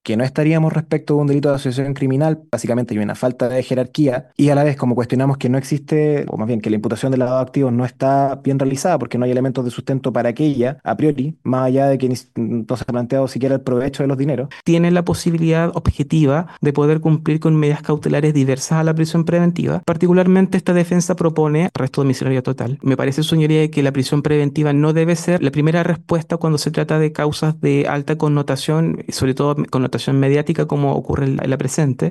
que no estaríamos respecto de un delito de asociación criminal. Básicamente hay una falta de jerarquía y a la vez como cuestionamos que no existe, o más bien que la imputación del lavado de activos no está bien realizada porque no hay elementos de sustento para aquella, a priori, más allá de que no se ha planteado siquiera el provecho de los dineros. Tiene la posibilidad objetiva de poder cumplir con medidas cautelares diversas a la prisión preventiva. Particularmente esta defensa propone arresto domiciliario total. Me parece, señoría, que la prisión preventiva no debe ser la primera respuesta cuando se trata de causas de alta connotación, sobre todo connotación mediática como ocurre en la presente.